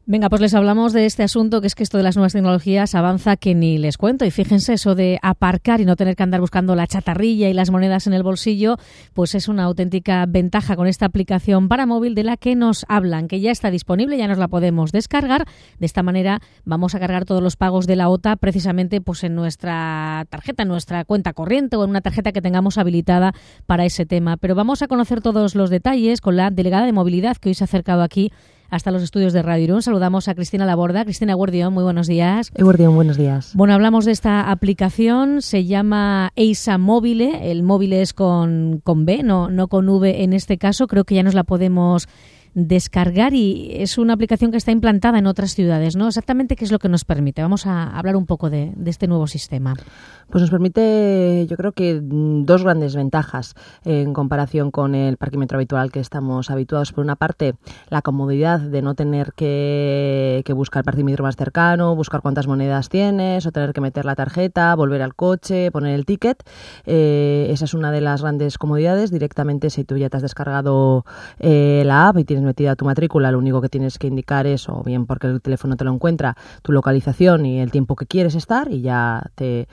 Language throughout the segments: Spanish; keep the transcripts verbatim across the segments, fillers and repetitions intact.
Venga, pues les hablamos de este asunto, que es que esto de las nuevas tecnologías avanza que ni les cuento. Y fíjense, eso de aparcar y no tener que andar buscando la chatarrilla y las monedas en el bolsillo, pues es una auténtica ventaja con esta aplicación para móvil de la que nos hablan, que ya está disponible, ya nos la podemos descargar. De esta manera vamos a cargar todos los pagos de la O T A precisamente pues en nuestra tarjeta, en nuestra cuenta corriente o en una tarjeta que tengamos habilitada para ese tema. Pero vamos a conocer todos los detalles con la delegada de movilidad que hoy se ha acercado aquí hasta los estudios de Radio Irún. Saludamos a Cristina Laborda. Cristina Eguerdión, muy buenos días. Eguerdión, buenos días. Bueno, hablamos de esta aplicación, se llama Eisa Móvile, el móvil es con, con B, no, no con V en este caso, creo que ya nos la podemos descargar y es una aplicación que está implantada en otras ciudades, ¿no? Exactamente qué es lo que nos permite. Vamos a hablar un poco de, de este nuevo sistema. Pues nos permite, yo creo que dos grandes ventajas en comparación con el parquímetro habitual que estamos habituados. Por una parte, la comodidad de no tener que, que buscar el parquímetro más cercano, buscar cuántas monedas tienes o tener que meter la tarjeta, volver al coche, poner el ticket. Eh, esa es una de las grandes comodidades. Directamente, si tú ya te has descargado eh, la app y tienes metida tu matrícula, lo único que tienes que indicar es, o bien porque el teléfono te lo encuentra, tu localización y el tiempo que quieres estar y ya te,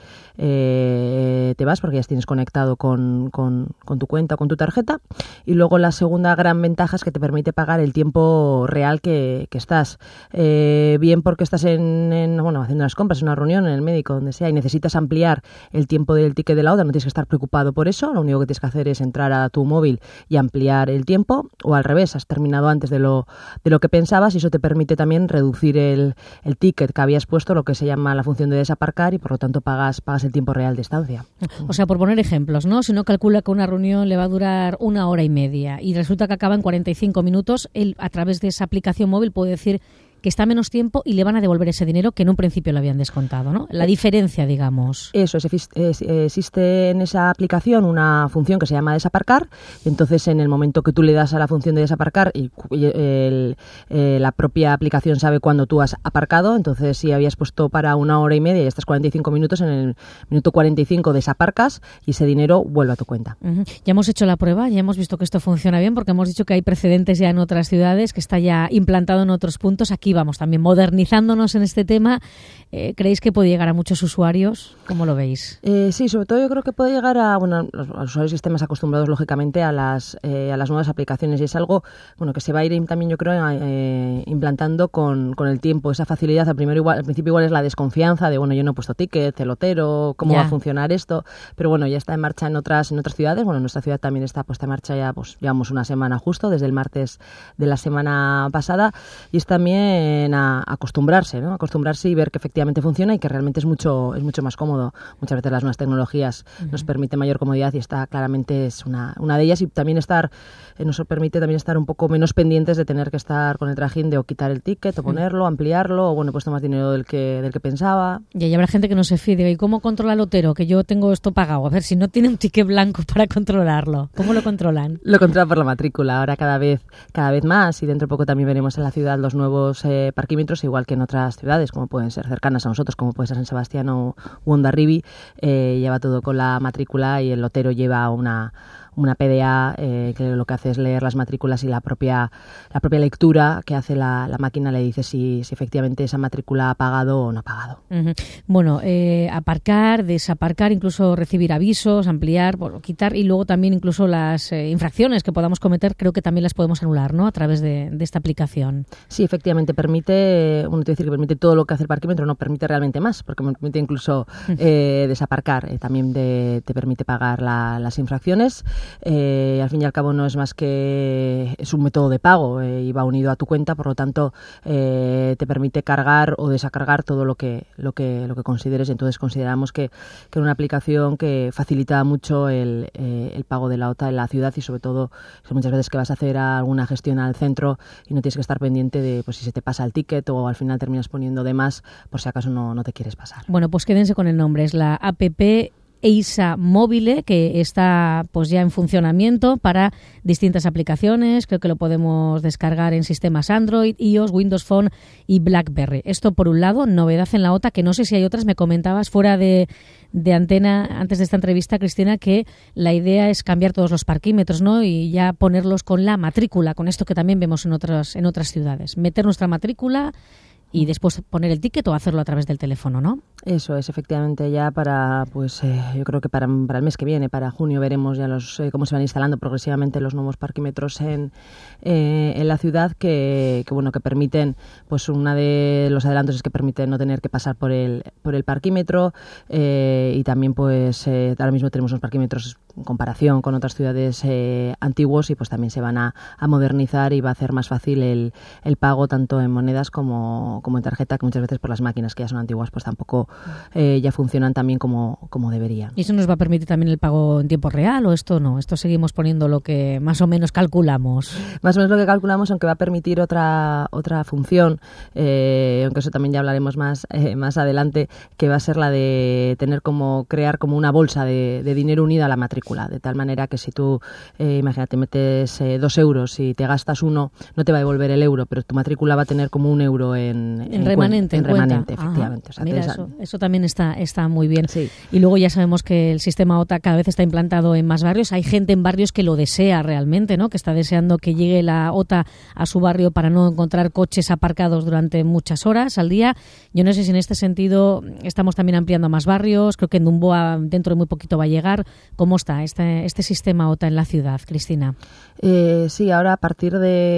eh, te vas porque ya tienes conectado con, con, con tu cuenta, con tu tarjeta. Y luego la segunda gran ventaja es que te permite pagar el tiempo real que, que estás. Eh, bien porque estás en, en, bueno, haciendo las compras, en una reunión, en el médico, donde sea, y necesitas ampliar el tiempo del ticket de la O T A, no tienes que estar preocupado por eso, lo único que tienes que hacer es entrar a tu móvil y ampliar el tiempo, o al revés, has terminado antes de lo, de lo que pensabas y eso te permite también reducir el, el ticket que habías puesto, lo que se llama la función de desaparcar, y por lo tanto pagas, pagas el tiempo real de estancia. O sea, por poner ejemplos, ¿no? Si uno calcula que una reunión le va a durar una hora y media y resulta que acaba en cuarenta y cinco minutos, él a través de esa aplicación móvil puede decir que está menos tiempo y le van a devolver ese dinero que en un principio le habían descontado, ¿no? La diferencia, digamos. Eso, es, es, existe en esa aplicación una función que se llama desaparcar, y entonces en el momento que tú le das a la función de desaparcar y el, eh, la propia aplicación sabe cuándo tú has aparcado, entonces si habías puesto para una hora y media y estás cuarenta y cinco minutos, en el minuto cuarenta y cinco desaparcas y ese dinero vuelve a tu cuenta. Uh-huh. Ya hemos hecho la prueba, ya hemos visto que esto funciona bien porque hemos dicho que hay precedentes ya en otras ciudades, que está ya implantado en otros puntos. Aquí vamos también modernizándonos en este tema. Eh, ¿Creéis que puede llegar a muchos usuarios? ¿Cómo lo veis? Eh, sí, sobre todo yo creo que puede llegar a, bueno, los, a los usuarios que estén más acostumbrados, lógicamente, a las, eh, a las nuevas aplicaciones, y es algo bueno que se va a ir también, yo creo, eh, implantando con, con el tiempo. Esa facilidad, al, primero igual, al principio igual es la desconfianza de, bueno, yo no he puesto ticket, celotero, ¿cómo ya va a funcionar esto? Pero bueno, ya está en marcha en otras, en otras ciudades. Bueno, en nuestra ciudad también está puesta en marcha ya, pues llevamos una semana justo, desde el martes de la semana pasada, y es también a acostumbrarse, ¿no? Acostumbrarse y ver que efectivamente funciona y que realmente es mucho es mucho más cómodo. Muchas veces las nuevas tecnologías uh-huh. nos permiten mayor comodidad y esta claramente es una, una de ellas, y también estar eh, nos permite también estar un poco menos pendientes de tener que estar con el trajín de o quitar el ticket o ponerlo, uh-huh. ampliarlo, o bueno, he puesto más dinero del que del que pensaba. Y ahí habrá gente que no se fíe, diga, ¿y cómo controla el lotero? Que yo tengo esto pagado. A ver, si no tiene un ticket blanco para controlarlo, ¿cómo lo controlan? Lo controla por la matrícula, ahora cada vez cada vez más, y dentro de poco también veremos en la ciudad los nuevos eh, parquímetros, igual que en otras ciudades, como pueden ser cercanas a nosotros, como puede ser San Sebastián o Hondarribia, eh, lleva todo con la matrícula y el lotero lleva una una P D A eh, que lo que hace es leer las matrículas, y la propia la propia lectura que hace la, la máquina le dice si, si efectivamente esa matrícula ha pagado o no ha pagado. Uh-huh. Bueno, eh, aparcar, desaparcar, incluso recibir avisos, ampliar, bueno, quitar, y luego también incluso las eh, infracciones que podamos cometer, creo que también las podemos anular, ¿no? A través de, de esta aplicación. Sí, efectivamente, permite, uno te dice que permite todo lo que hace el parquímetro, no permite realmente más, porque me permite incluso eh, desaparcar, eh, también de, te permite pagar la, las infracciones. Eh, al fin y al cabo no es más que es un método de pago eh, y va unido a tu cuenta, por lo tanto eh, te permite cargar o desacargar todo lo que lo que lo que consideres. Entonces consideramos que, que es una aplicación que facilita mucho el, eh, el pago de la O T A en la ciudad, y sobre todo muchas veces que vas a hacer alguna gestión al centro y no tienes que estar pendiente de pues si se te pasa el ticket o al final terminas poniendo de más por si acaso no, no te quieres pasar. Bueno, pues quédense con el nombre, es la app Eisa Mobile, que está pues ya en funcionamiento para distintas aplicaciones. Creo que lo podemos descargar en sistemas Android, iOS, Windows Phone y BlackBerry. Esto por un lado, novedad en la OTA, que no sé si hay otras. Me comentabas fuera de, de antena antes de esta entrevista, Cristina, que la idea es cambiar todos los parquímetros, ¿no? Y ya ponerlos con la matrícula, con esto que también vemos en otras, en otras ciudades. Meter nuestra matrícula y después poner el ticket o hacerlo a través del teléfono, ¿no? Eso es, efectivamente, ya para, pues eh, yo creo que para, para el mes que viene, para junio, veremos ya los eh, cómo se van instalando progresivamente los nuevos parquímetros en, eh, en la ciudad que, que, bueno, que permiten, pues una de los adelantos es que permiten no tener que pasar por el, por el parquímetro eh, y también, pues eh, ahora mismo tenemos unos parquímetros en comparación con otras ciudades eh, antiguos y pues también se van a, a modernizar y va a hacer más fácil el, el pago tanto en monedas como, como en tarjeta, que muchas veces por las máquinas que ya son antiguas pues tampoco Eh, ya funcionan también como, como deberían. ¿Y eso nos va a permitir también el pago en tiempo real o esto no? Esto seguimos poniendo lo que más o menos calculamos. Más o menos lo que calculamos, aunque va a permitir otra otra función, eh, aunque eso también ya hablaremos más eh, más adelante, que va a ser la de tener como crear como una bolsa de, de dinero unida a la matrícula, de tal manera que si tú, eh, imagínate, metes eh, dos euros y te gastas uno, no te va a devolver el euro, pero tu matrícula va a tener como un euro en, en, en remanente, en, en remanente, cuenta. efectivamente. O sea, mira, eso, eso también está, está muy bien. Sí. Y luego ya sabemos que el sistema OTA cada vez está implantado en más barrios. Hay gente en barrios que lo desea realmente, ¿no? Que está deseando que llegue la OTA a su barrio para no encontrar coches aparcados durante muchas horas al día. Yo no sé si en este sentido estamos también ampliando a más barrios. Creo que en Dumboa dentro de muy poquito va a llegar. ¿Cómo está este, este sistema OTA en la ciudad, Cristina? Eh, sí, ahora a partir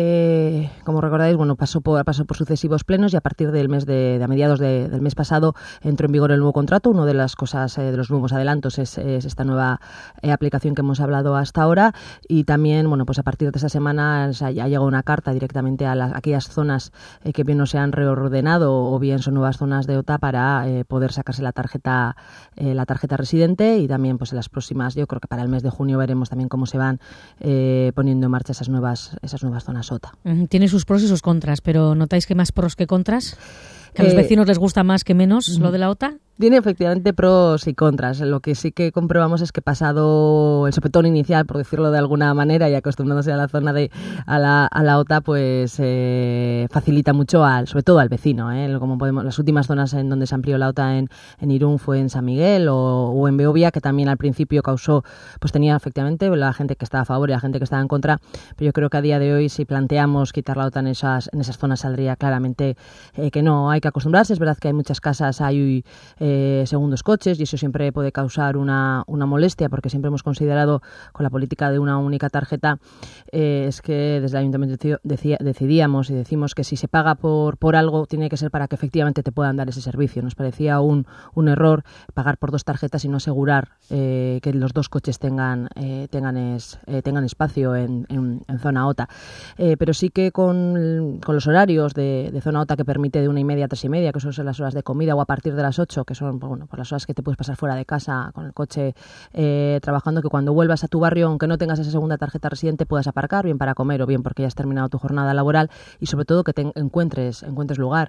de, como recordáis, bueno, pasó por, pasó por sucesivos plenos y a partir del mes de, de a mediados de, del mes pasado entró en vigor el nuevo contrato. Una de las cosas, eh, de los nuevos adelantos es, es esta nueva eh, aplicación que hemos hablado hasta ahora y también, bueno, pues a partir de esta semana o sea, ya ha llegado una carta directamente a, las, a aquellas zonas eh, que bien no se han reordenado o bien son nuevas zonas de OTA para eh, poder sacarse la tarjeta eh, la tarjeta residente y también pues en las próximas, yo creo que para el mes de junio veremos también cómo se van eh, poniendo en marcha esas nuevas esas nuevas zonas OTA. Tiene sus pros y sus contras, pero ¿notáis que más pros que contras? ¿Que a los vecinos les gusta más que menos lo de la OTA? Tiene efectivamente pros y contras. Lo que sí que comprobamos es que pasado el sopetón inicial, por decirlo de alguna manera, y acostumbrándose a la zona de a la, a la OTA, pues eh, facilita mucho al, sobre todo al vecino, ¿eh? Como podemos, las últimas zonas en donde se amplió la OTA en, en Irún fue en San Miguel o, o en Beovia, que también al principio causó, pues tenía efectivamente la gente que estaba a favor y la gente que estaba en contra, pero yo creo que a día de hoy si planteamos quitar la OTA en esas, en esas zonas saldría claramente eh, que no, hay que acostumbrarse. Es verdad que hay muchas casas, hay eh, segundos coches y eso siempre puede causar una, una molestia porque siempre hemos considerado con la política de una única tarjeta eh, es que desde el Ayuntamiento decía, decidíamos y decimos que si se paga por, por algo tiene que ser para que efectivamente te puedan dar ese servicio. Nos parecía un, un error pagar por dos tarjetas y no asegurar eh, que los dos coches tengan eh, tengan, es, eh, tengan espacio en, en, en zona OTA. Eh, pero sí que con, con los horarios de, de zona OTA que permite de una y media a tres y media, que son las horas de comida, o a partir de las ocho, que son bueno, pues las horas que te puedes pasar fuera de casa con el coche eh, trabajando, que cuando vuelvas a tu barrio, aunque no tengas esa segunda tarjeta residente, puedas aparcar, bien para comer o bien porque ya has terminado tu jornada laboral y sobre todo que te encuentres, encuentres lugar.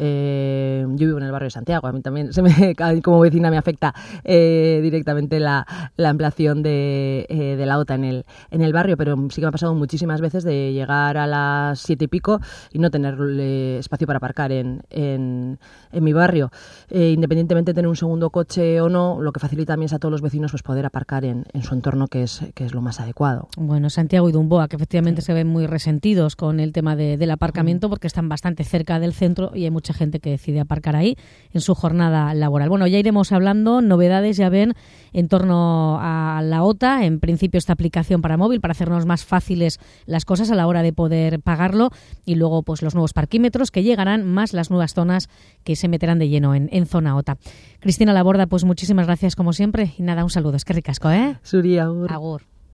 Eh, yo vivo en el barrio de Santiago, a mí también se me, como vecina me afecta eh, directamente la, la ampliación de, eh, de la OTA en el, en el barrio, pero sí que me ha pasado muchísimas veces de llegar a las siete y pico y no tener eh, espacio para aparcar en, en, en mi barrio. Eh, independientemente de tener un segundo coche o no, lo que facilita también es a todos los vecinos pues poder aparcar en, en su entorno, que es, que es lo más adecuado. Bueno, Santiago y Dumboa, que efectivamente sí. se ven muy resentidos con el tema de, del aparcamiento porque están bastante cerca del centro y hay mucha gente que decide aparcar ahí en su jornada laboral. Bueno, ya iremos hablando, novedades ya ven en torno a la OTA, en principio esta aplicación para móvil para hacernos más fáciles las cosas a la hora de poder pagarlo y luego pues los nuevos parquímetros que llegarán más las nuevas zonas que se meterán de lleno en, en zona OTA. Cristina Laborda, pues muchísimas gracias como siempre y nada, un saludo, es que ricasco, ¿eh? Suri, agur. Agur.